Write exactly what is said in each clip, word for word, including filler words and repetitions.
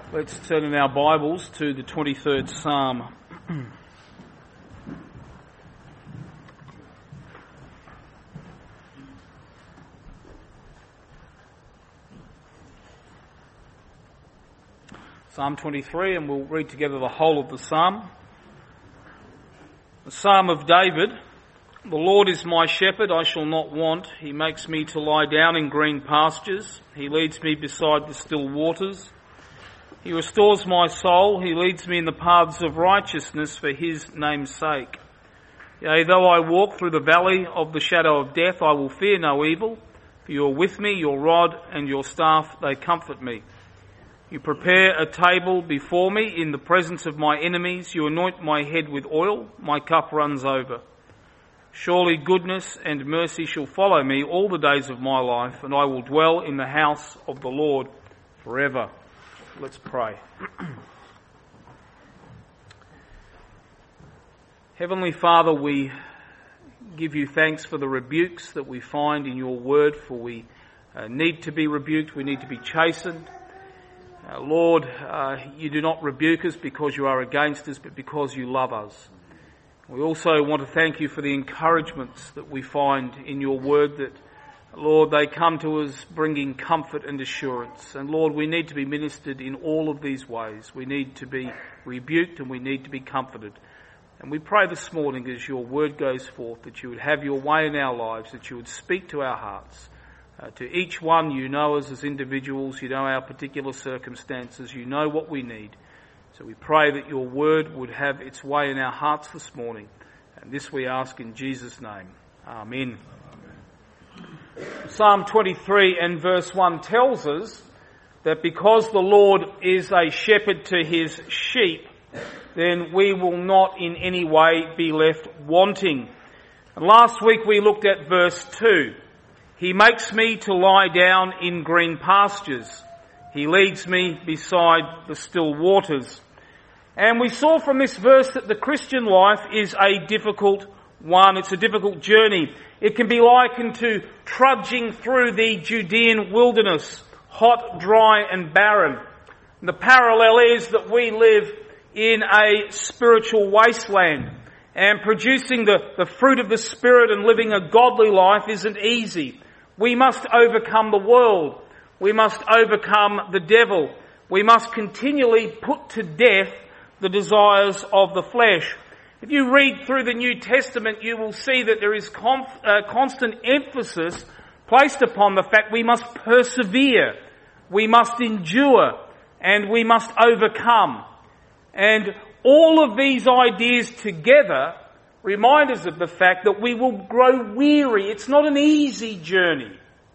Let's turn in our Bibles to the twenty-third Psalm. Psalm twenty-three, and we'll read together the whole of the Psalm. The Psalm of David. The Lord is my shepherd, I shall not want. He makes me to lie down in green pastures. He leads me beside the still waters. He restores my soul. He leads me in the paths of righteousness for his name's sake. Yea, though I walk through the valley of the shadow of death, I will fear no evil. For you are with me, your rod and your staff, they comfort me. You prepare a table before me in the presence of my enemies. You anoint my head with oil. My cup runs over. Surely goodness and mercy shall follow me all the days of my life, and I will dwell in the house of the Lord forever. Let's pray. Heavenly Father, we give you thanks for the rebukes that we find in your word, for we uh, need to be rebuked, we need to be chastened. Uh, Lord, uh, you do not rebuke us because you are against us, but because you love us. We also want to thank you for the encouragements that we find in your word, that Lord, they come to us bringing comfort and assurance. And Lord, we need to be ministered in all of these ways. We need to be rebuked and we need to be comforted. And we pray this morning as your word goes forth that you would have your way in our lives, that you would speak to our hearts. Uh, to each one, you know us as individuals, you know our particular circumstances, you know what we need. So we pray that your word would have its way in our hearts this morning. And this we ask in Jesus' name. Amen. Psalm twenty-three and verse one tells us that because the Lord is a shepherd to his sheep, then we will not in any way be left wanting. And last week we looked at verse two. He makes me to lie down in green pastures. He leads me beside the still waters. And we saw from this verse that the Christian life is a difficult one. It's a difficult journey. It can be likened to trudging through the Judean wilderness, hot, dry and barren. And the parallel is that we live in a spiritual wasteland, and producing the, the fruit of the Spirit and living a godly life isn't easy. We must overcome the world. We must overcome the devil. We must continually put to death the desires of the flesh. If you read through the New Testament, you will see that there is conf, uh, constant emphasis placed upon the fact we must persevere, we must endure, and we must overcome. And all of these ideas together remind us of the fact that we will grow weary. It's not an easy journey.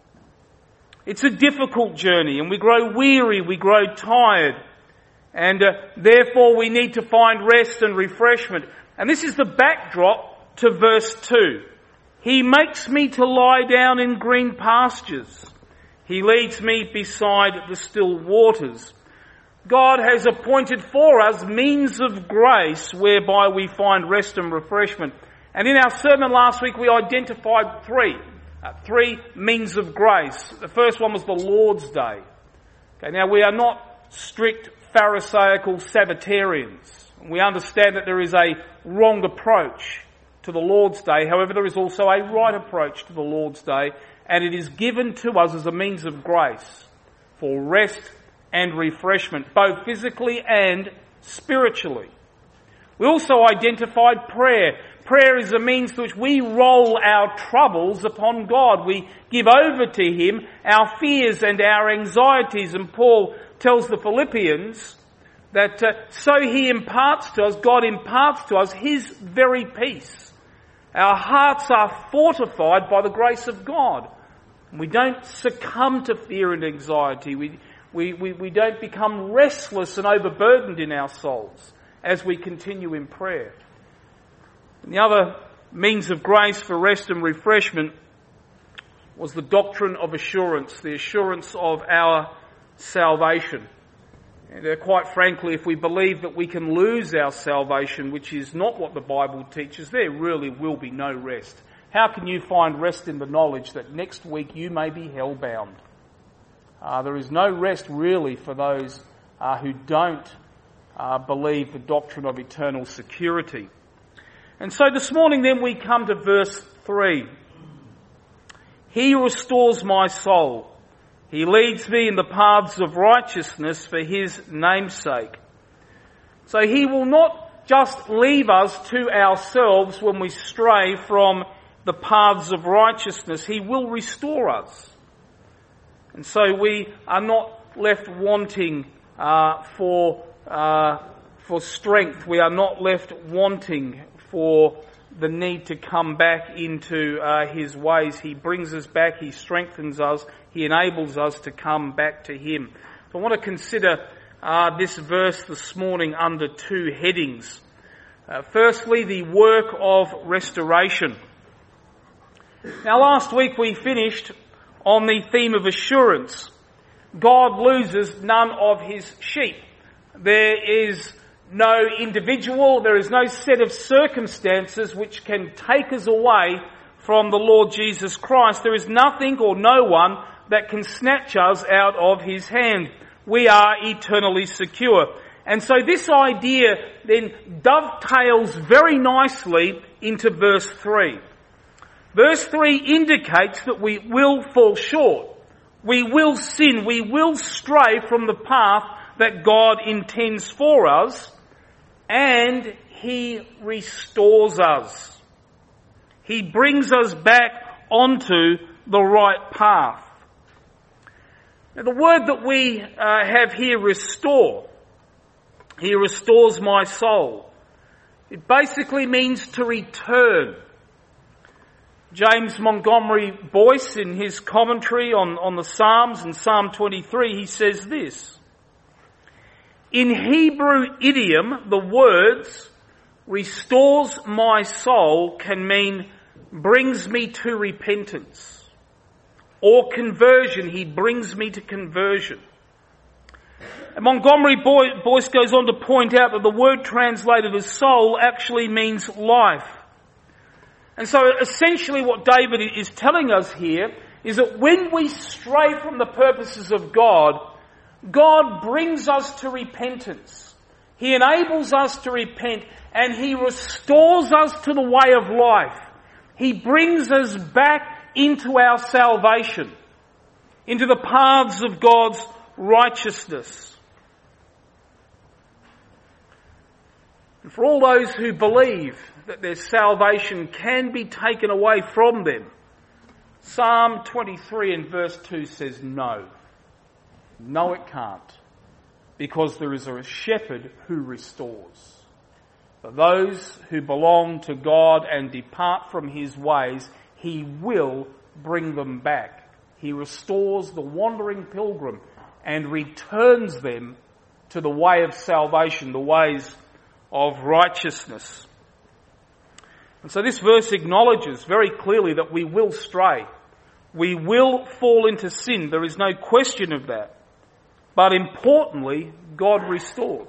It's a difficult journey, and we grow weary, we grow tired, and uh, therefore we need to find rest and refreshment. And this is the backdrop to verse two. He makes me to lie down in green pastures. He leads me beside the still waters. God has appointed for us means of grace whereby we find rest and refreshment. And in our sermon last week we identified three. Uh, three means of grace. The first one was the Lord's Day. Okay, now we are not strict Pharisaical Sabbatarians. We understand that there is a wrong approach to the Lord's Day. However, there is also a right approach to the Lord's Day, and it is given to us as a means of grace for rest and refreshment, both physically and spiritually. We also identified prayer. Prayer is a means to which we roll our troubles upon God. We give over to him our fears and our anxieties, and Paul tells the Philippians that uh, so he imparts to us, God imparts to us his very peace. Our hearts are fortified by the grace of God. We don't succumb to fear and anxiety. We, we, we, we don't become restless and overburdened in our souls as we continue in prayer. And the other means of grace for rest and refreshment was the doctrine of assurance, the assurance of our salvation. And uh, quite frankly, if we believe that we can lose our salvation, which is not what the Bible teaches, there really will be no rest. How can you find rest in the knowledge that next week you may be hell-bound? Uh, there is no rest really for those uh, who don't uh, believe the doctrine of eternal security. And so this morning then we come to verse three. He restores my soul. He leads me in the paths of righteousness for his name's sake. So he will not just leave us to ourselves when we stray from the paths of righteousness. He will restore us. And so we are not left wanting uh, for uh, for strength. We are not left wanting for the need to come back into uh, his ways. He brings us back. He strengthens us. He enables us to come back to him. So I want to consider uh, this verse this morning under two headings. Uh, firstly, the work of restoration. Now, last week we finished on the theme of assurance. God loses none of his sheep. There is no individual, there is no set of circumstances which can take us away from the Lord Jesus Christ. There is nothing or no one that can snatch us out of his hand. We are eternally secure. And so this idea then dovetails very nicely into verse three. Verse three indicates that we will fall short. We will sin. We will stray from the path that God intends for us. And he restores us. He brings us back onto the right path. Now, the word that we uh, have here, restore, he restores my soul. It basically means to return. James Montgomery Boyce, in his commentary on, on the Psalms, in Psalm twenty-three, he says this. In Hebrew idiom, the words, restores my soul, can mean brings me to repentance. Or conversion, he brings me to conversion. And Montgomery Boyce goes on to point out that the word translated as soul actually means life. And so essentially what David is telling us here is that when we stray from the purposes of God, God brings us to repentance. He enables us to repent and he restores us to the way of life. He brings us back into our salvation, into the paths of God's righteousness. And for all those who believe that their salvation can be taken away from them, Psalm twenty-three and verse two says no. No, it can't. Because there is a shepherd who restores. For those who belong to God and depart from his ways, he will bring them back. He restores the wandering pilgrim and returns them to the way of salvation, the ways of righteousness. And so this verse acknowledges very clearly that we will stray. We will fall into sin. There is no question of that. But importantly, God restores.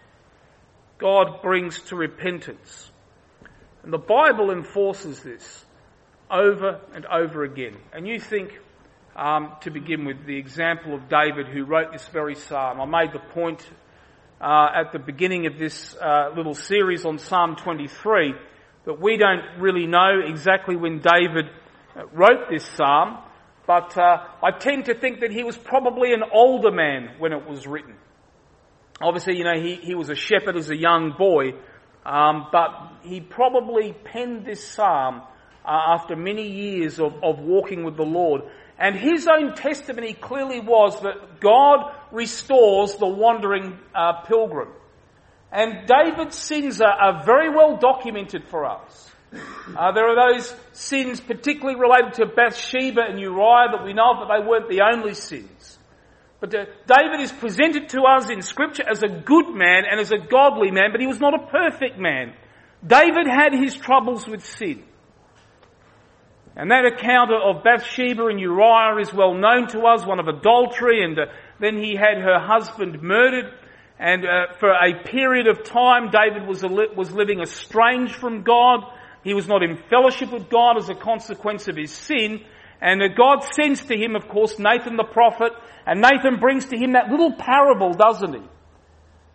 God brings to repentance. And the Bible enforces this over and over again. And you think, um, to begin with, the example of David who wrote this very psalm. I made the point uh, at the beginning of this uh, little series on Psalm twenty-three that we don't really know exactly when David wrote this psalm. But uh, I tend to think that he was probably an older man when it was written. Obviously, you know, he, he was a shepherd as a young boy, um, but he probably penned this psalm uh, after many years of, of walking with the Lord. And his own testimony clearly was that God restores the wandering uh, pilgrim. And David's sins are, are very well documented for us. Uh, there are those sins particularly related to Bathsheba and Uriah that we know of, but they weren't the only sins. But uh, David is presented to us in Scripture as a good man and as a godly man, but he was not a perfect man. David had his troubles with sin. And that account of Bathsheba and Uriah is well known to us, one of adultery, and uh, then he had her husband murdered. And uh, for a period of time, David was, a li- was living estranged from God. He was not in fellowship with God as a consequence of his sin. And God sends to him, of course, Nathan the prophet. And Nathan brings to him that little parable, doesn't he?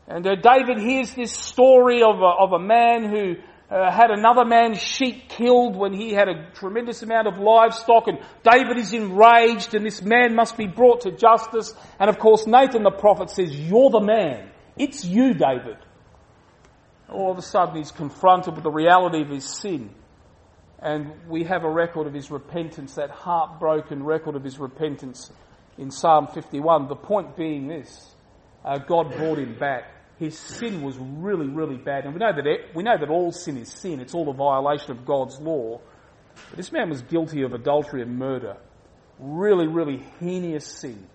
And uh, David hears this story of a, of a man who uh, had another man's sheep killed when he had a tremendous amount of livestock, and David is enraged and this man must be brought to justice. And of course Nathan the prophet says, "You're the man. It's you, David." All of a sudden he's confronted with the reality of his sin. And we have a record of his repentance, that heartbroken record of his repentance in Psalm fifty-one. The point being this, uh, God brought him back. His sin was really, really bad. And we know that it, we know that all sin is sin. It's all a violation of God's law. But this man was guilty of adultery and murder. Really, really heinous sin.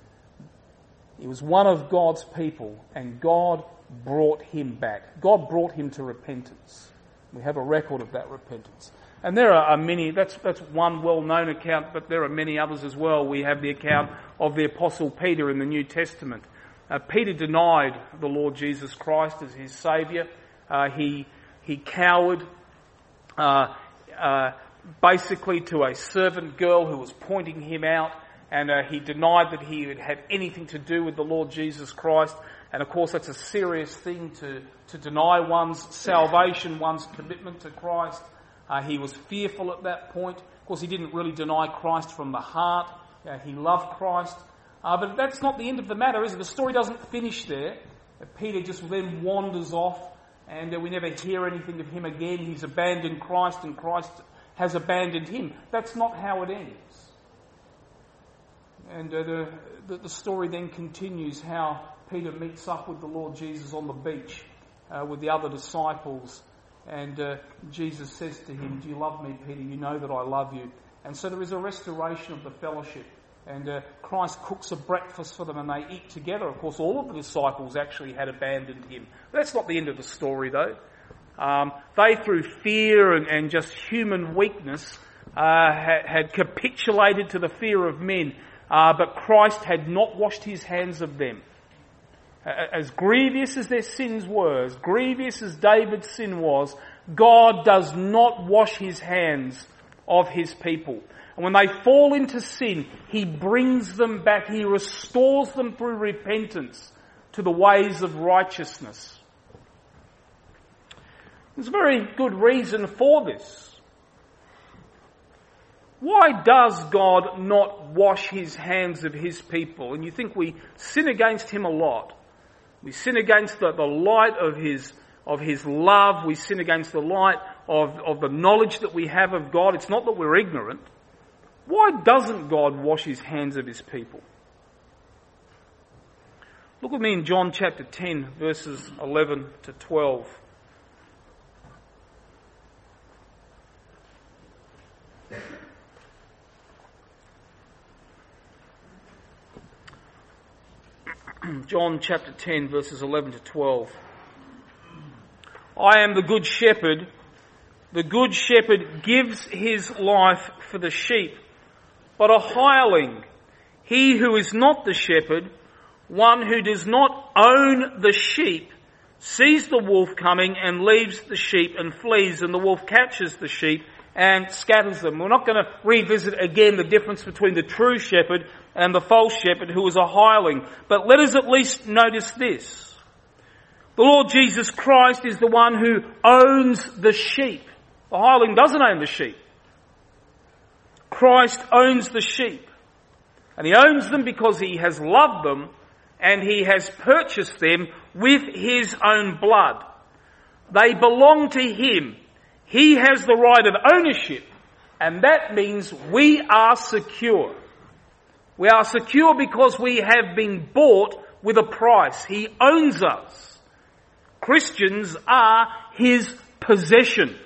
He was one of God's people, and God brought him back. God brought him to repentance. We have a record of that repentance. And there are many, that's, that's one well-known account, but there are many others as well. We have the account of the Apostle Peter in the New Testament. Uh, Peter denied the Lord Jesus Christ as his Saviour. Uh, he, he cowered, uh, uh, basically to a servant girl who was pointing him out, and uh, he denied that he had had anything to do with the Lord Jesus Christ. And of course that's a serious thing to, to deny one's salvation, one's commitment to Christ. Uh, he was fearful at that point. Of course, he didn't really deny Christ from the heart. Uh, he loved Christ. Uh, but that's not the end of the matter, is it? The story doesn't finish there. Uh, Peter just then wanders off, and uh, we never hear anything of him again. He's abandoned Christ, and Christ has abandoned him. That's not how it ends. And uh, the, the, the story then continues how Peter meets up with the Lord Jesus on the beach uh, with the other disciples. And uh, Jesus says to him, "Do you love me, Peter? You know that I love you." And so there is a restoration of the fellowship. And uh, Christ cooks a breakfast for them and they eat together. Of course, all of the disciples actually had abandoned him. But that's not the end of the story, though. Um, they, through fear and, and just human weakness, uh, had, had capitulated to the fear of men. Uh, but Christ had not washed his hands of them. As grievous as their sins were, as grievous as David's sin was, God does not wash his hands of his people. And when they fall into sin, he brings them back. He restores them through repentance to the ways of righteousness. There's a very good reason for this. Why does God not wash his hands of his people? And you think we sin against him a lot. We sin against the, the light of his of his love. We sin against the light of, of the knowledge that we have of God. It's not that we're ignorant. Why doesn't God wash his hands of his people? Look with me in John chapter ten, verses eleven to twelve. John chapter ten, verses eleven to twelve. "I am the good shepherd. The good shepherd gives his life for the sheep. But a hireling, he who is not the shepherd, one who does not own the sheep, sees the wolf coming and leaves the sheep and flees, and the wolf catches the sheep and scatters them." We're not going to revisit again the difference between the true shepherd and the false shepherd who is a hireling. But let us at least notice this. The Lord Jesus Christ is the one who owns the sheep. The hireling doesn't own the sheep. Christ owns the sheep. And he owns them because he has loved them and he has purchased them with his own blood. They belong to him. He has the right of ownership, and that means we are secure. We are secure because we have been bought with a price. He owns us. Christians are his possession.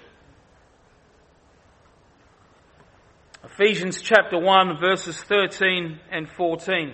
Ephesians chapter one, verses thirteen and fourteen.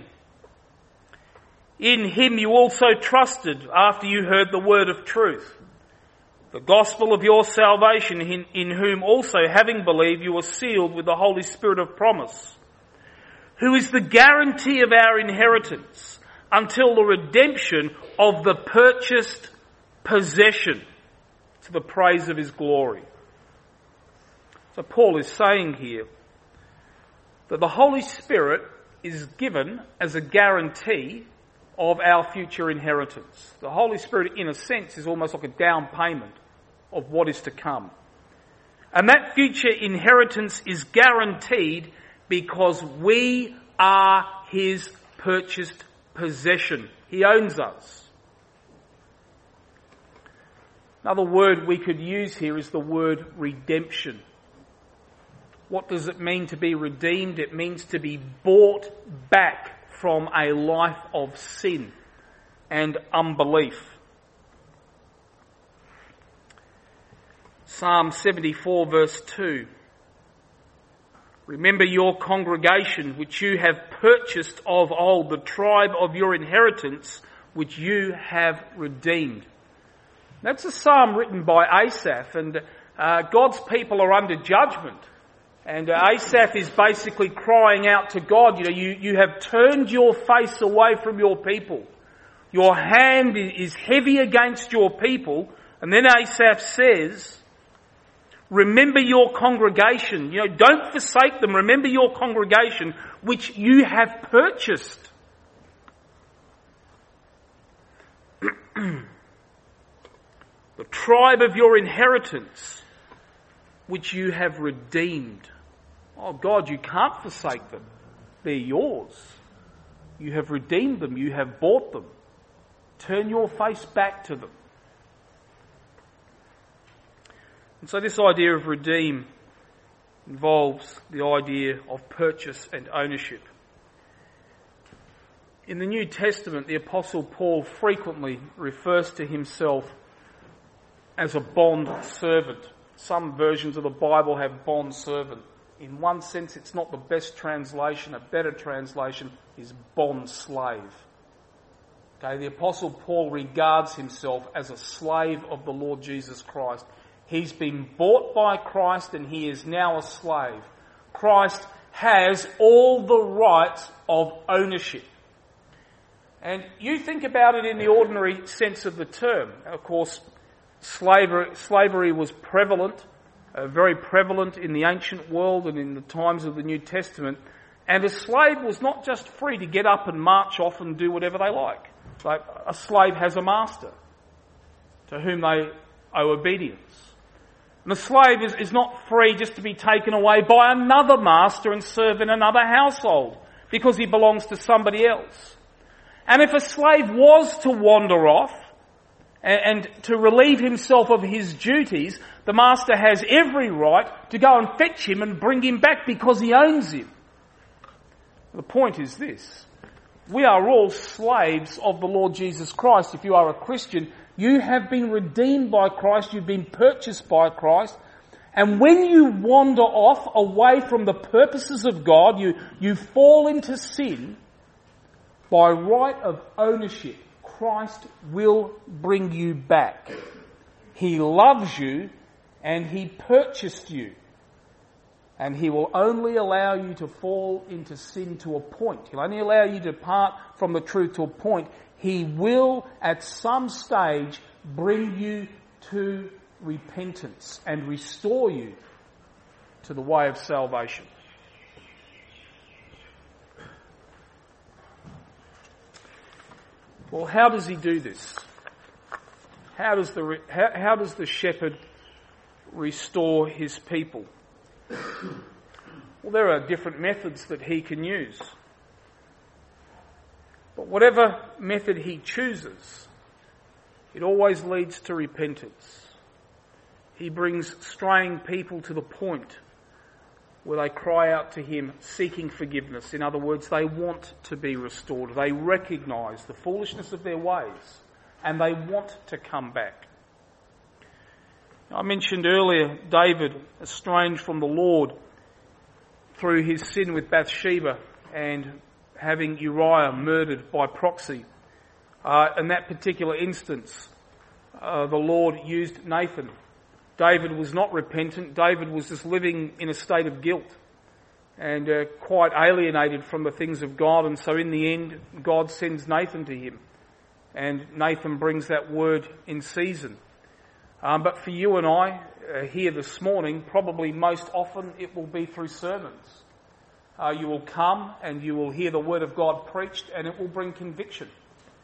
"In him you also trusted after you heard the word of truth, the gospel of your salvation, in, in whom also, having believed, you were sealed with the Holy Spirit of promise, who is the guarantee of our inheritance until the redemption of the purchased possession, to the praise of his glory." So Paul is saying here that the Holy Spirit is given as a guarantee of our future inheritance. The Holy Spirit, in a sense, is almost like a down payment of what is to come. And that future inheritance is guaranteed because we are his purchased possession. He owns us. Another word we could use here is the word redemption. What does it mean to be redeemed? It means to be bought back from a life of sin and unbelief. Psalm seventy-four verse two. Remember your congregation which you have purchased of old, the tribe of your inheritance which you have redeemed. That's a psalm written by Asaph, and uh, God's people are under judgment. And uh, Asaph is basically crying out to God, you know, you, you have turned your face away from your people. Your hand is heavy against your people. And then Asaph says, remember your congregation. You know, don't forsake them. Remember your congregation which you have purchased. The tribe of your inheritance which you have redeemed. Oh God, you can't forsake them. They're yours. You have redeemed them. You have bought them. Turn your face back to them. And so this idea of redeem involves the idea of purchase and ownership. In the New Testament, the Apostle Paul frequently refers to himself as a bond servant. Some versions of the Bible have bond servant. In one sense, it's not the best translation. A better translation is bond slave. Okay, the Apostle Paul regards himself as a slave of the Lord Jesus Christ. He's been bought by Christ and he is now a slave. Christ has all the rights of ownership. And you think about it in the ordinary sense of the term. Of course, slavery, slavery was prevalent. Uh, very prevalent in the ancient world and in the times of the New Testament. And a slave was not just free to get up and march off and do whatever they like. Like a slave has a master to whom they owe obedience. And a slave is, is not free just to be taken away by another master and serve in another household because he belongs to somebody else. And if a slave was to wander off and to relieve himself of his duties, the master has every right to go and fetch him and bring him back because he owns him. The point is this. We are all slaves of the Lord Jesus Christ. If you are a Christian, you have been redeemed by Christ. You've been purchased by Christ. And when you wander off away from the purposes of God, you, you fall into sin, by right of ownership, Christ will bring you back. He loves you and he purchased you. And he will only allow you to fall into sin to a point. He'll only allow you to depart from the truth to a point. He will at some stage bring you to repentance and restore you to the way of salvation. Well, how does he do this? How does the how, how does the shepherd restore his people? Well, there are different methods that he can use. But whatever method he chooses, it always leads to repentance. He brings straying people to the point where they cry out to him seeking forgiveness. In other words, they want to be restored. They recognise the foolishness of their ways and they want to come back. I mentioned earlier David, estranged from the Lord through his sin with Bathsheba and having Uriah murdered by proxy. Uh, in that particular instance, uh, the Lord used Nathan. David was not repentant. David was just living in a state of guilt and uh, quite alienated from the things of God. And so in the end, God sends Nathan to him. And Nathan brings that word in season. Um, but for you and I uh, here this morning, probably most often it will be through sermons. Uh, you will come and you will hear the word of God preached and it will bring conviction.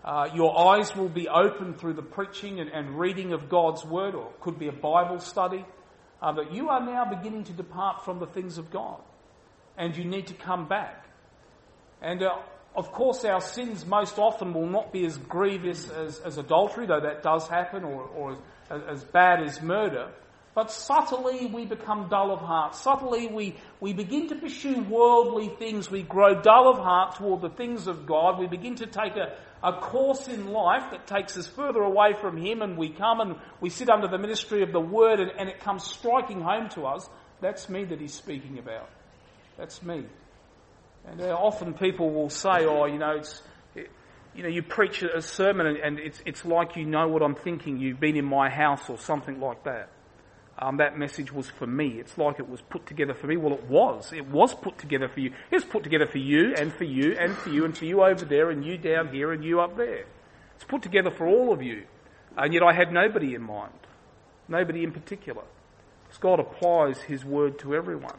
Uh, your eyes will be opened through the preaching and, and reading of God's Word, or it could be a Bible study. Uh, but you are now beginning to depart from the things of God. And you need to come back. And uh, of course our sins most often will not be as grievous as, as adultery, though that does happen, or, or as, as bad as murder. But subtly we become dull of heart. Subtly we, we begin to pursue worldly things. We grow dull of heart toward the things of God. We begin to take a, a course in life that takes us further away from Him, and we come and we sit under the ministry of the Word, and, and it comes striking home to us. That's me that He's speaking about. That's me. And uh, often people will say, oh, you know, it's, it, you know, you preach a sermon and, and it's, it's like you know what I'm thinking. You've been in my house or something like that. Um, that message was for me. It's like it was put together for me. Well, it was. It was put together for you. It was put together for you and for you and for you and for you over there and you down here and you up there. It's put together for all of you. And yet I had nobody in mind. Nobody in particular. Because God applies His word to everyone.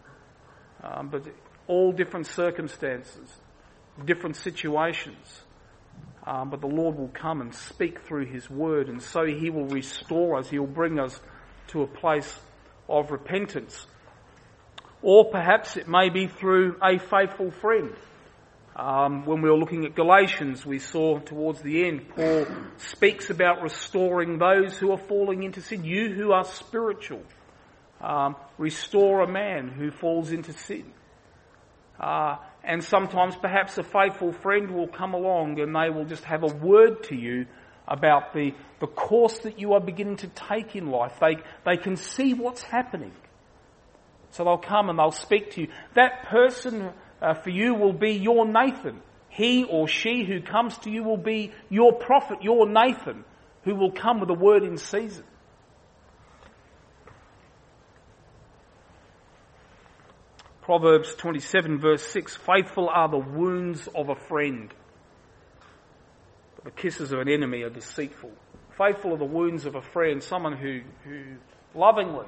Um, but all different circumstances, different situations. Um, but the Lord will come and speak through His word, and so He will restore us. He will bring us to a place of repentance. Or perhaps it may be through a faithful friend. Um, when we were looking at Galatians, we saw towards the end, Paul speaks about restoring those who are falling into sin. You who are spiritual, um, restore a man who falls into sin. Uh, and sometimes perhaps a faithful friend will come along and they will just have a word to you about the, the course that you are beginning to take in life. They, they can see what's happening. So they'll come and they'll speak to you. That person uh, for you will be your Nathan. He or she who comes to you will be your prophet, your Nathan, who will come with a word in season. Proverbs twenty-seven verse six, faithful are the wounds of a friend, but the kisses of an enemy are deceitful. Faithful are the wounds of a friend, someone who, who lovingly,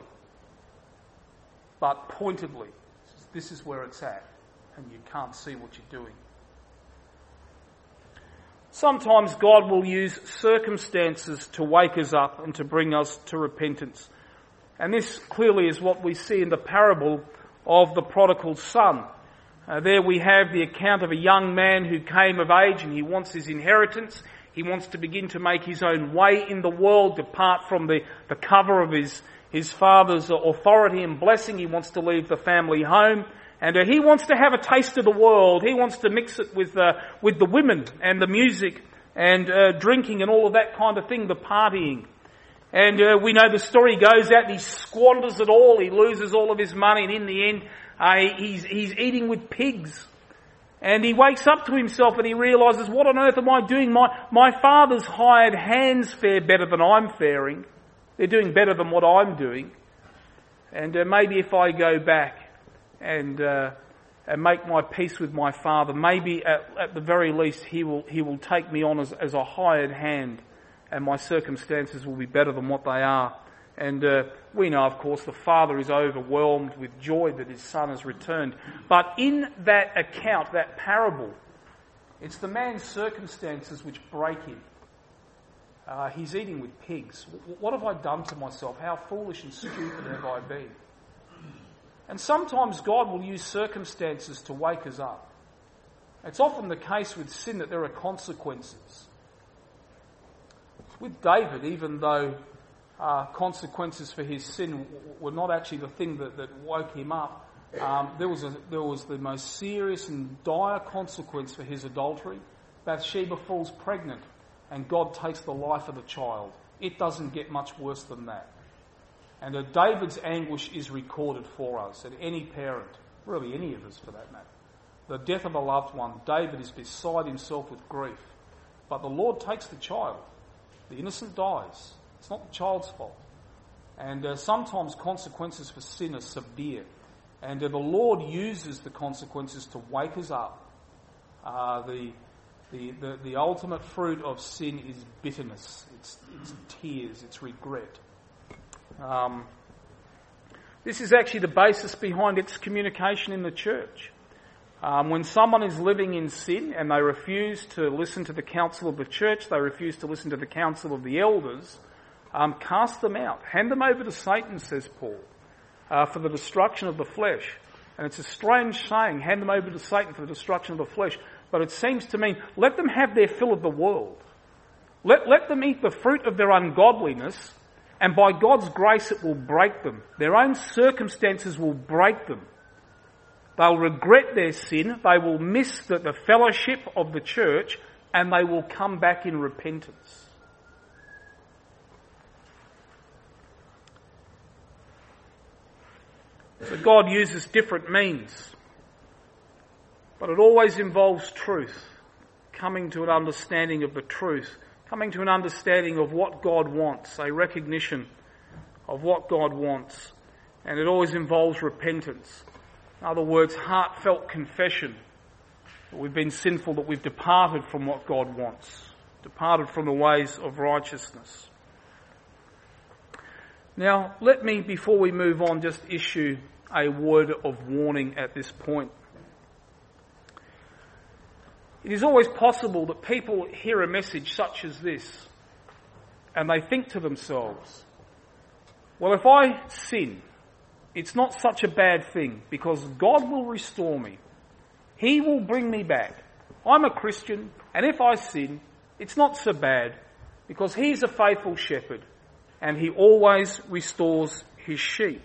but pointedly, says, this is where it's at, and you can't see what you're doing. Sometimes God will use circumstances to wake us up and to bring us to repentance. And this clearly is what we see in the parable of the prodigal son. Uh, there we have the account of a young man who came of age and he wants his inheritance. He wants to begin to make his own way in the world, depart from the, the cover of his, his father's authority and blessing. He wants to leave the family home. And uh, he wants to have a taste of the world. He wants to mix it with, uh, with the women and the music and uh, drinking and all of that kind of thing, the partying. And uh, we know the story goes out and he squanders it all. He loses all of his money, and in the end uh, he's, he's eating with pigs. And he wakes up to himself and he realises, what on earth am I doing? My, my father's hired hands fare better than I'm faring. They're doing better than what I'm doing. And uh, maybe if I go back and, uh, and make my peace with my father, maybe at, at the very least he will, he will take me on as, as a hired hand, and my circumstances will be better than what they are. And uh, we know, of course, the father is overwhelmed with joy that his son has returned. But in that account, that parable, it's the man's circumstances which break him. Uh, he's eating with pigs. What have I done to myself? How foolish and stupid have I been? And sometimes God will use circumstances to wake us up. It's often the case with sin that there are consequences. With David, even though uh, consequences for his sin were not actually the thing that, that woke him up, um, there was a, there was the most serious and dire consequence for his adultery. Bathsheba falls pregnant and God takes the life of the child. It doesn't get much worse than that. And uh, David's anguish is recorded for us, and any parent, really any of us for that matter. The death of a loved one, David is beside himself with grief. But the Lord takes the child. The innocent dies. It's not the child's fault. And uh, sometimes consequences for sin are severe. And uh, the Lord uses the consequences to wake us up. Uh, the, the, the, the ultimate fruit of sin is bitterness. It's, it's tears. It's regret. Um, this is actually the basis behind excommunication in the church. Um, when someone is living in sin and they refuse to listen to the counsel of the church, they refuse to listen to the counsel of the elders, um, cast them out. Hand them over to Satan, says Paul, uh, for the destruction of the flesh. And it's a strange saying, hand them over to Satan for the destruction of the flesh. But it seems to mean, let them have their fill of the world. Let, let them eat the fruit of their ungodliness, and by God's grace it will break them. Their own circumstances will break them. They'll regret their sin, they will miss the, the fellowship of the church, and they will come back in repentance. So God uses different means, but it always involves truth, coming to an understanding of the truth, coming to an understanding of what God wants, a recognition of what God wants, and it always involves repentance. In other words, heartfelt confession that we've been sinful, that we've departed from what God wants, departed from the ways of righteousness. Now, let me, before we move on, just issue a word of warning at this point. It is always possible that people hear a message such as this and they think to themselves, well, if I sin, it's not such a bad thing because God will restore me. He will bring me back. I'm a Christian, and if I sin, it's not so bad because He's a faithful shepherd and He always restores His sheep.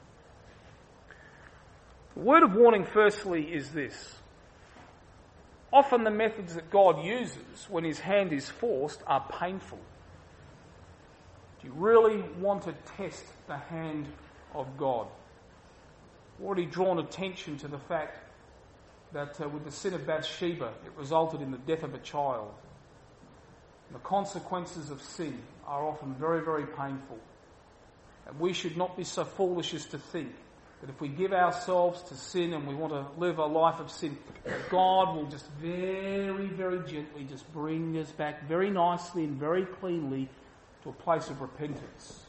The word of warning firstly is this. Often the methods that God uses when His hand is forced are painful. Do you really want to test the hand of God? I've already drawn attention to the fact that uh, with the sin of Bathsheba, it resulted in the death of a child. And the consequences of sin are often very, very painful. And we should not be so foolish as to think that if we give ourselves to sin and we want to live a life of sin, that God will just very, very gently just bring us back very nicely and very cleanly to a place of repentance.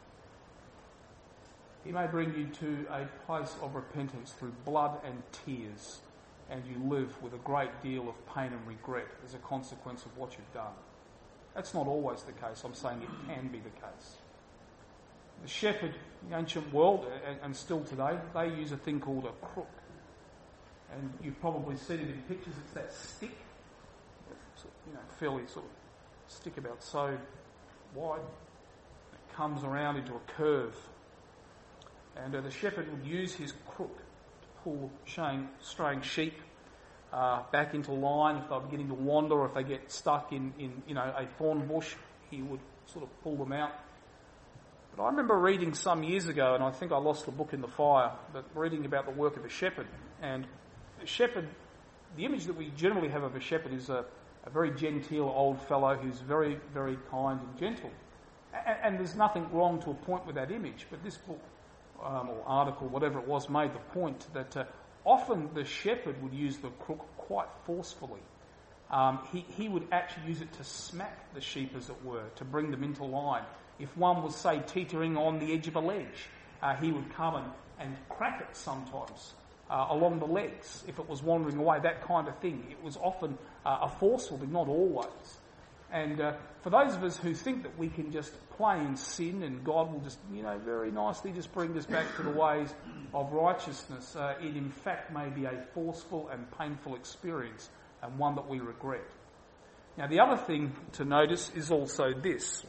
He may bring you to a place of repentance through blood and tears, and you live with a great deal of pain and regret as a consequence of what you've done. That's not always the case. I'm saying it can be the case. The shepherd in the ancient world, and still today, they use a thing called a crook. And you've probably seen it in pictures. It's that stick, you know, fairly sort of stick about so wide. It comes around into a curve. And uh, the shepherd would use his crook to pull straying, straying sheep uh, back into line if they're beginning to wander, or if they get stuck in, in you know a thorn bush, he would sort of pull them out. But I remember reading some years ago, and I think I lost the book in the fire, but reading about the work of a shepherd. And a shepherd, the image that we generally have of a shepherd is a, a very genteel old fellow who's very, very kind and gentle. And, and there's nothing wrong to a point with that image, but this book um, or article, whatever it was, made the point that uh, often the shepherd would use the crook quite forcefully. Um, he, he would actually use it to smack the sheep, as it were, to bring them into line. If one was, say, teetering on the edge of a ledge, uh, he would come and, and crack it sometimes uh, along the legs if it was wandering away, that kind of thing. It was often uh, a forceful thing, not always. And uh, for those of us who think that we can just play in sin and God will just, you know, very nicely just bring us back to the ways of righteousness, uh, it in fact may be a forceful and painful experience, and one that we regret. Now, the other thing to notice is also this.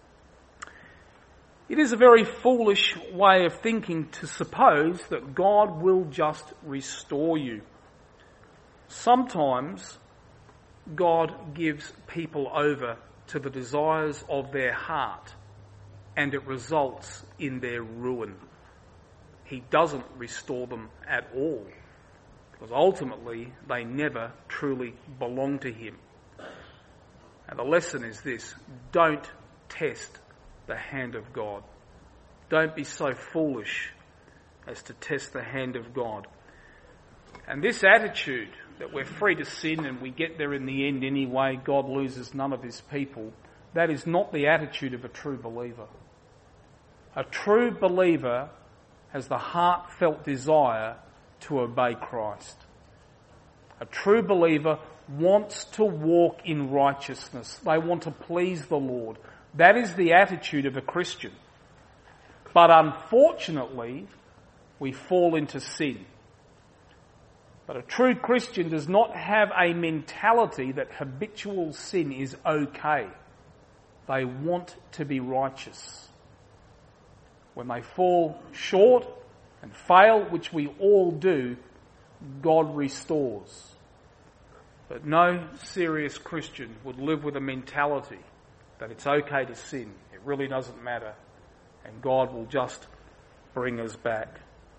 It is a very foolish way of thinking to suppose that God will just restore you. Sometimes God gives people over to the desires of their heart, and it results in their ruin. He doesn't restore them at all, because ultimately they never truly belong to Him. And the lesson is this: don't test the hand of God. Don't be so foolish as to test the hand of God. And this attitude that we're free to sin and we get there in the end anyway, God loses none of His people, that is not the attitude of a true believer. A true believer has the heartfelt desire to obey Christ. A true believer wants to walk in righteousness. They want to please the Lord. That is the attitude of a Christian. But unfortunately, we fall into sin. But a true Christian does not have a mentality that habitual sin is okay. They want to be righteous. When they fall short and fail, which we all do, God restores. But no serious Christian would live with a mentality that it's okay to sin. It really doesn't matter. And God will just bring us back.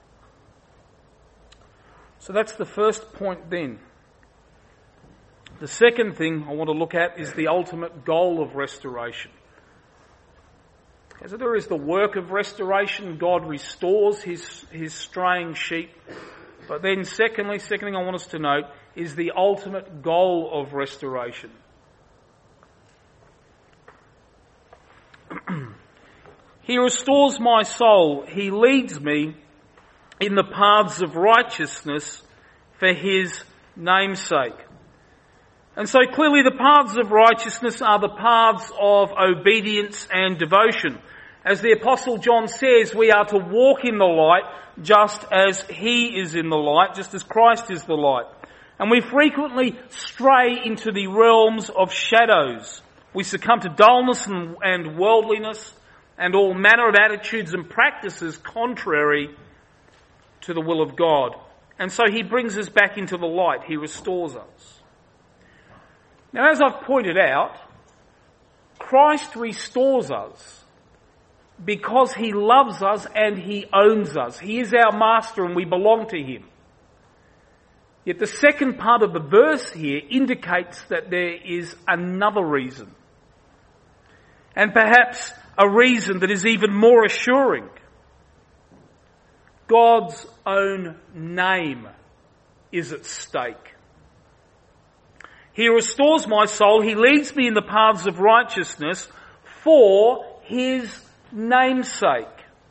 So that's the first point then. The second thing I want to look at is the ultimate goal of restoration. As there is the work of restoration, God restores his, his straying sheep. But then secondly, second thing I want us to note is the ultimate goal of restoration. He restores my soul. He leads me in the paths of righteousness for his name's sake. And so clearly the paths of righteousness are the paths of obedience and devotion. As the Apostle John says, we are to walk in the light just as he is in the light, just as Christ is the light. And we frequently stray into the realms of shadows. We succumb to dullness and, and worldliness and all manner of attitudes and practices contrary to the will of God. And so he brings us back into the light. He restores us. Now, as I've pointed out, Christ restores us because he loves us and he owns us. He is our master and we belong to him. Yet the second part of the verse here indicates that there is another reason. And perhaps a reason that is even more assuring. God's own name is at stake. He restores my soul. He leads me in the paths of righteousness for his name's sake.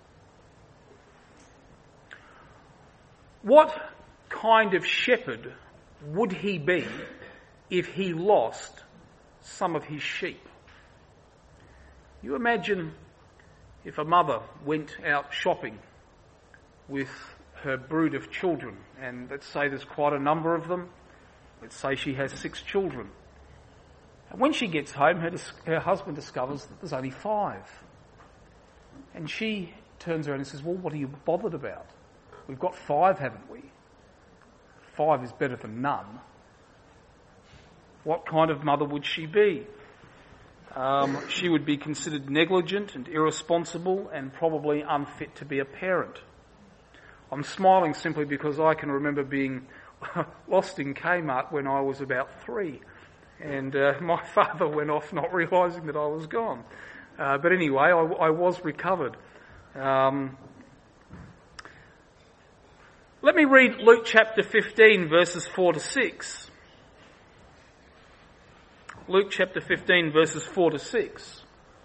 What kind of shepherd would he be if he lost some of his sheep? You imagine if a mother went out shopping with her brood of children, and let's say there's quite a number of them. Let's say she has six children. And when she gets home, her, her husband discovers that there's only five. And she turns around and says, well, what are you bothered about? We've got five, haven't we? Five is better than none. What kind of mother would she be? Um, she would be considered negligent and irresponsible and probably unfit to be a parent. I'm smiling simply because I can remember being lost in Kmart when I was about three. And uh, my father went off not realising that I was gone. Uh, but anyway, I, I was recovered. Um, let me read Luke chapter fifteen, verses four to six. Luke chapter fifteen, verses four to six.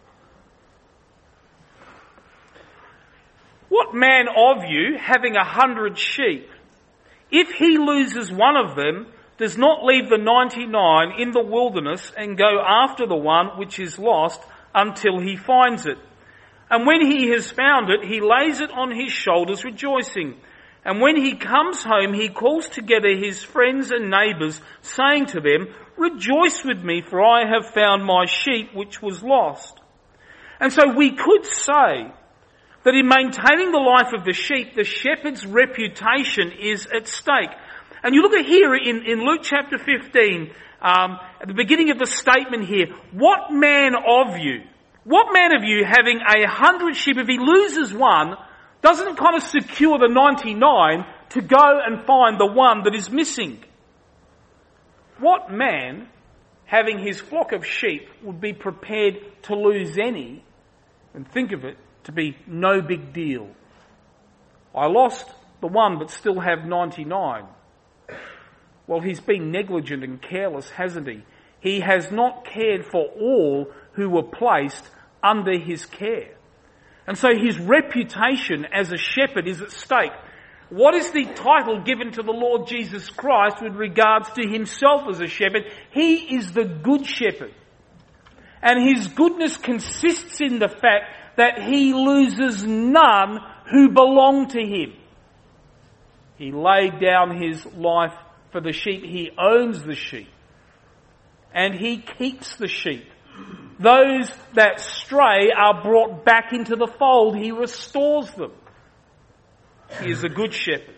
What man of you, having a hundred sheep, if he loses one of them, does not leave the ninety-nine in the wilderness and go after the one which is lost until he finds it? And when he has found it, he lays it on his shoulders rejoicing. And when he comes home, he calls together his friends and neighbours, saying to them, rejoice with me, for I have found my sheep which was lost. And so we could say that in maintaining the life of the sheep, the shepherd's reputation is at stake. And you look at here in, in Luke chapter fifteen, um, at the beginning of the statement here, what man of you, what man of you having a hundred sheep, if he loses one, doesn't kind of secure the ninety-nine to go and find the one that is missing? What man, having his flock of sheep, would be prepared to lose any, and think of it, to be no big deal? I lost the one but still have ninety-nine. Well, he's been negligent and careless, hasn't he? He has not cared for all who were placed under his care. And so his reputation as a shepherd is at stake. What is the title given to the Lord Jesus Christ with regards to himself as a shepherd? He is the good shepherd. And his goodness consists in the fact that he loses none who belong to him. He laid down his life for the sheep. He owns the sheep. And he keeps the sheep. Those that stray are brought back into the fold. He restores them. He is a good shepherd.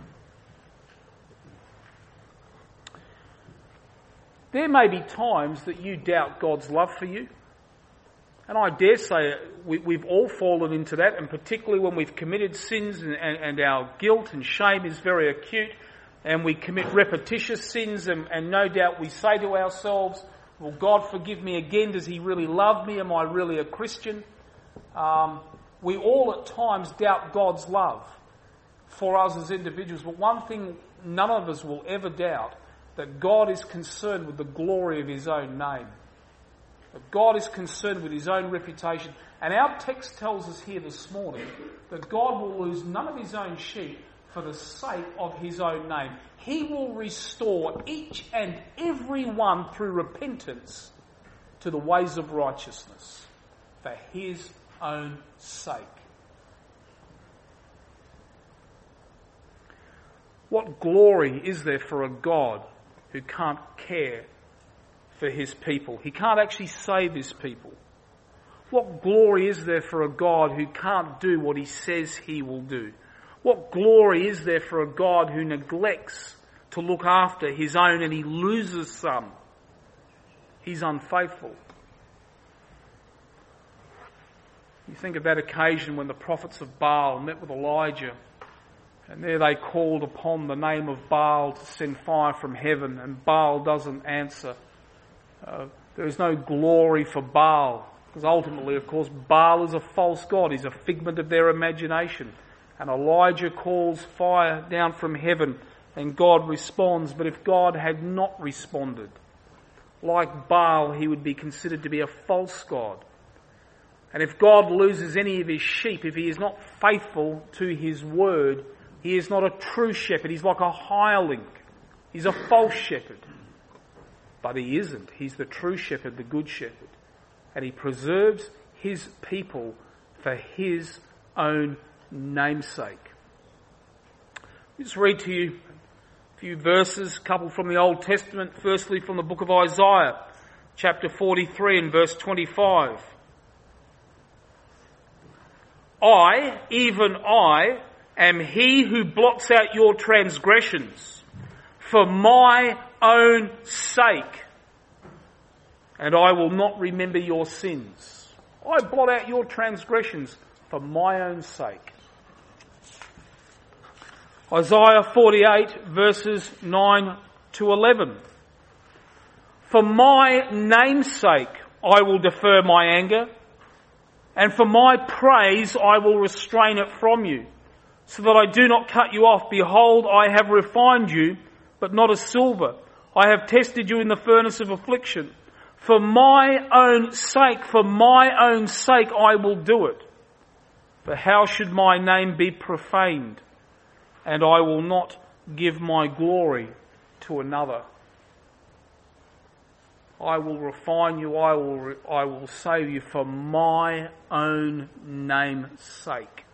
There may be times that you doubt God's love for you. And I dare say we, we've all fallen into that, and particularly when we've committed sins and, and, and our guilt and shame is very acute, and we commit repetitious sins, and, and no doubt we say to ourselves, well, God forgive me again, does he really love me? Am I really a Christian? Um, we all at times doubt God's love for us as individuals, but one thing none of us will ever doubt, that God is concerned with the glory of his own name. That God is concerned with his own reputation. And our text tells us here this morning that God will lose none of his own sheep for the sake of his own name. He will restore each and every one through repentance to the ways of righteousness for his own sake. What glory is there for a God who can't care for his people? He can't actually save his people. What glory is there for a God who can't do what he says he will do? What glory is there for a God who neglects to look after his own and he loses some? He's unfaithful. You think of that occasion when the prophets of Baal met with Elijah, and there they called upon the name of Baal to send fire from heaven, and Baal doesn't answer. Uh, there is no glory for Baal, because ultimately, of course, Baal is a false god. He's a figment of their imagination. And Elijah calls fire down from heaven, and God responds. But if God had not responded, like Baal, he would be considered to be a false god. And if God loses any of his sheep, if he is not faithful to his word, he is not a true shepherd. He's like a hireling. He's a false shepherd. But he isn't. He's the true shepherd, the good shepherd. And he preserves his people for his own namesake. I'll just read to you a few verses, a couple from the Old Testament. Firstly, from the book of Isaiah, chapter forty-three and verse twenty-five. I, even I, am he who blots out your transgressions for my own sake, and I will not remember your sins. I blot out your transgressions for my own sake. Isaiah forty-eight verses nine to eleven. For my name's sake I will defer my anger, and for my praise I will restrain it from you, so that I do not cut you off. Behold, I have refined you, but not as silver. I have tested you in the furnace of affliction. For my own sake, for my own sake I will do it. For how should my name be profaned? And I will not give my glory to another. I will refine you, I will, re- I will save you for my own name's sake.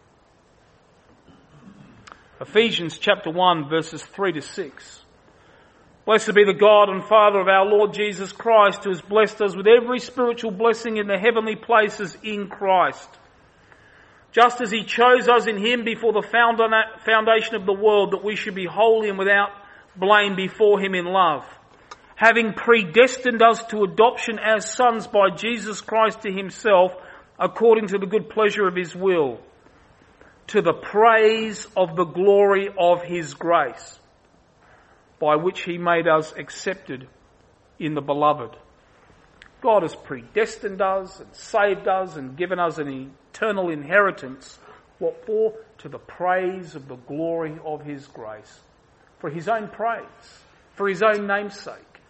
Ephesians chapter one verses three to six. Blessed be the God and Father of our Lord Jesus Christ, who has blessed us with every spiritual blessing in the heavenly places in Christ. Just as he chose us in him before the foundation of the world, that we should be holy and without blame before him in love, having predestined us to adoption as sons by Jesus Christ to himself, according to the good pleasure of his will, to the praise of the glory of his grace, by which he made us accepted in the beloved. God has predestined us and saved us and given us an eternal inheritance. What for? To the praise of the glory of his grace. For his own praise. For his own name's sake.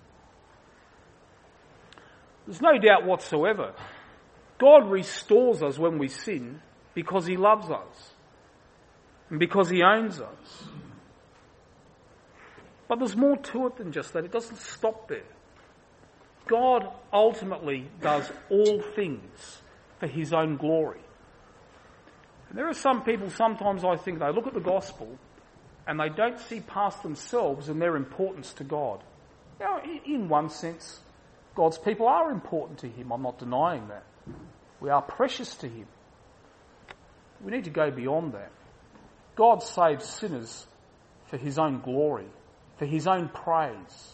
There's no doubt whatsoever. God restores us when we sin because he loves us. and because he owns us. But there's more to it than just that. It doesn't stop there. God ultimately does all things for his own glory. And there are some people, sometimes I think, they look at the gospel and they don't see past themselves and their importance to God. You know, in one sense, God's people are important to him. I'm not denying that. We are precious to him. We need to go beyond that. God saves sinners for his own glory, for his own praise.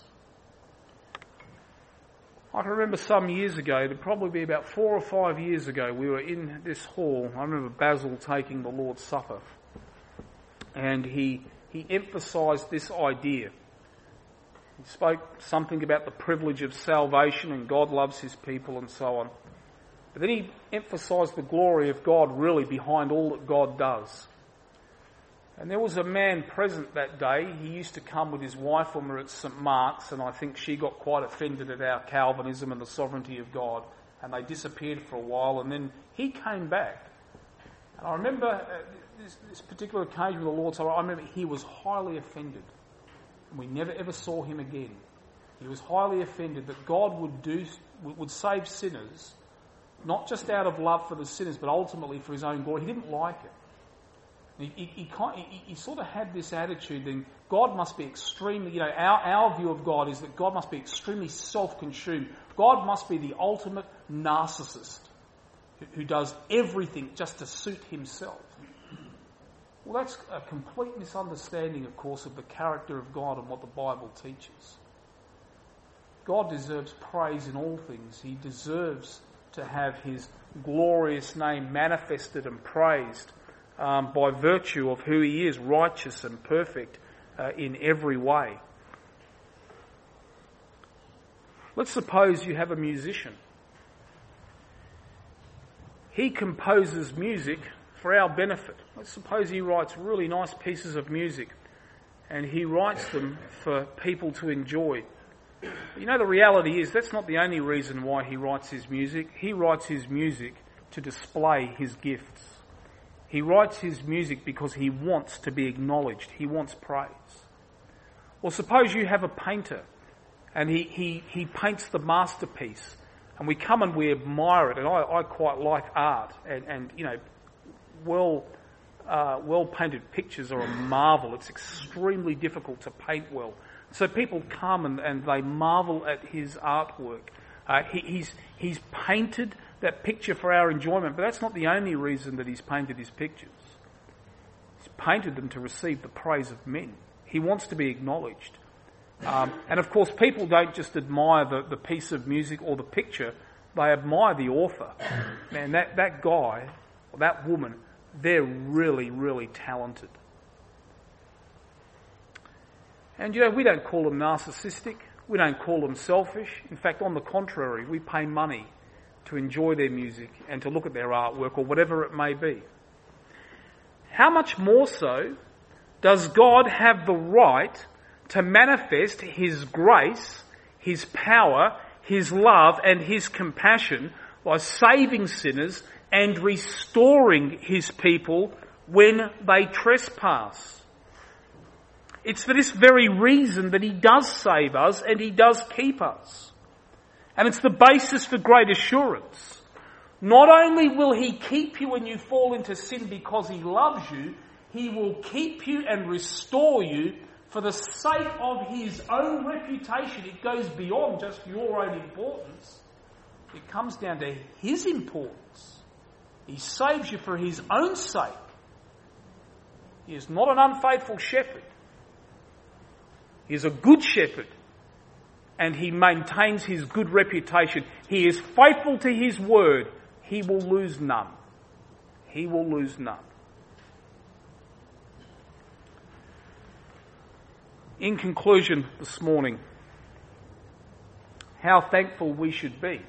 I can remember some years ago, it'd probably be about four or five years ago, we were in this hall. I remember Basil taking the Lord's Supper. And he, he emphasised this idea. He spoke something about the privilege of salvation and God loves his people and so on. But then he emphasised the glory of God really behind all that God does. And there was a man present that day. He used to come with his wife when we were at St Mark's, and I think she got quite offended at our Calvinism and the sovereignty of God, and they disappeared for a while, and then he came back. And I remember uh, this, this particular occasion with the Lord's Supper, I remember he was highly offended. And we never ever saw him again. He was highly offended that God would do would save sinners, not just out of love for the sinners, but ultimately for his own glory. He didn't like it. He, he, he, he, he sort of had this attitude that God must be extremely, you know, our, our view of God is that God must be extremely self-consumed. God must be the ultimate narcissist who, who does everything just to suit himself. Well, that's a complete misunderstanding, of course, of the character of God and what the Bible teaches. God deserves praise in all things. He deserves to have his glorious name manifested and praised um, by virtue of who he is, righteous and perfect uh, in every way. Let's suppose you have a musician. He composes music for our benefit. Let's suppose he writes really nice pieces of music and he writes them for people to enjoy. You know, the reality is that's not the only reason why he writes his music. He writes his music to display his gifts. He writes his music because he wants to be acknowledged. He wants praise. Or suppose you have a painter and he, he, he paints the masterpiece and we come and we admire it. And I, I quite like art and, and you know, well uh, well painted pictures are a marvel. It's extremely difficult to paint well. So people come and, and they marvel at his artwork. Uh, he, he's, he's painted that picture for our enjoyment, but that's not the only reason that he's painted his pictures. He's painted them to receive the praise of men. He wants to be acknowledged. Um, and of course, people don't just admire the, the piece of music or the picture, they admire the author. Man, that, that guy, or that woman, they're really, really talented. And, you know, we don't call them narcissistic. We don't call them selfish. In fact, on the contrary, we pay money to enjoy their music and to look at their artwork or whatever it may be. How much more so does God have the right to manifest his grace, his power, his love and his compassion by saving sinners and restoring his people when they trespass? It's for this very reason that he does save us and he does keep us. And it's the basis for great assurance. Not only will he keep you when you fall into sin because he loves you, he will keep you and restore you for the sake of his own reputation. It goes beyond just your own importance. It comes down to his importance. He saves you for his own sake. He is not an unfaithful shepherd. He is a good shepherd, and he maintains his good reputation. He is faithful to his word. He will lose none. He will lose none. In conclusion this morning, how thankful we should be.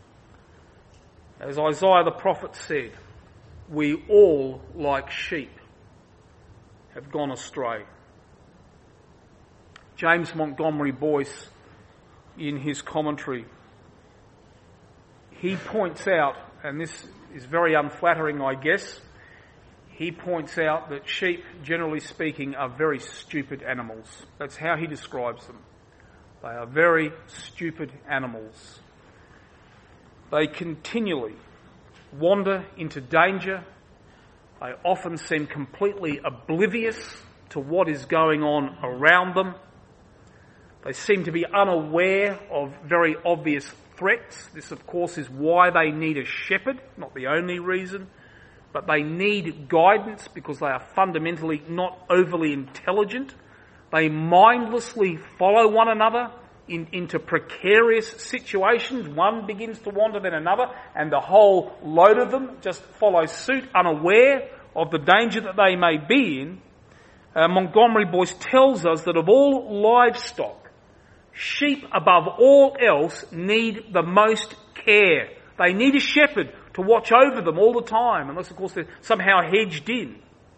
As Isaiah the prophet said, we all, like sheep, have gone astray. James Montgomery Boyce, in his commentary, he points out, and this is very unflattering, I guess, he points out that sheep, generally speaking, are very stupid animals. That's how he describes them. They are very stupid animals. They continually wander into danger. They often seem completely oblivious to what is going on around them. They seem to be unaware of very obvious threats. This, of course, is why they need a shepherd, not the only reason. But they need guidance because they are fundamentally not overly intelligent. They mindlessly follow one another in, into precarious situations. One begins to wander, then another, and the whole load of them just follow suit, unaware of the danger that they may be in. Uh, Montgomery Boyce tells us that of all livestock, sheep above all else need the most care. They need a shepherd to watch over them all the time, unless, of course, they're somehow hedged in.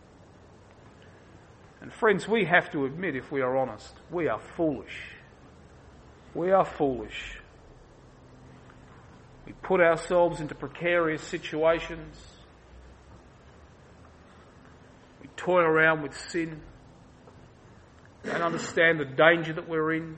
And friends, we have to admit, if we are honest, we are foolish. We are foolish. We put ourselves into precarious situations. We toy around with sin. Don't understand the danger that we're in.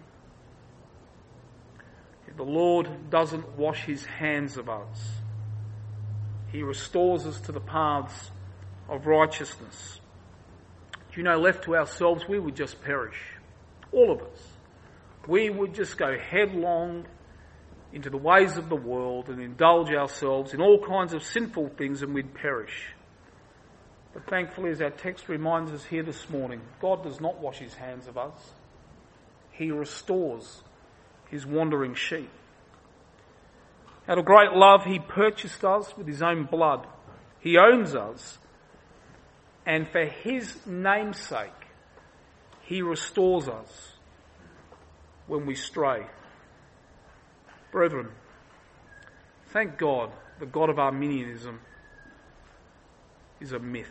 If the Lord doesn't wash his hands of us, he restores us to the paths of righteousness. Do you know, left to ourselves, we would just perish. All of us. We would just go headlong into the ways of the world and indulge ourselves in all kinds of sinful things, and we'd perish. But thankfully, as our text reminds us here this morning, God does not wash his hands of us. He restores his wandering sheep. Out of great love, he purchased us with his own blood. He owns us. And for his name's sake, he restores us when we stray. Brethren, thank God the God of Arminianism is a myth.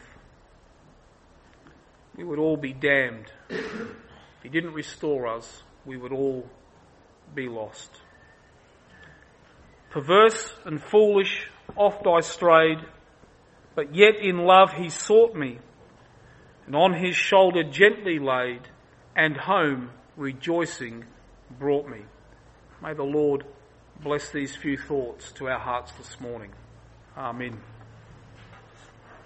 We would all be damned. If he didn't restore us, we would all be lost. Perverse and foolish, oft I strayed, but yet in love he sought me, and on his shoulder gently laid, and home rejoicing brought me. May the Lord bless these few thoughts to our hearts this morning. Amen.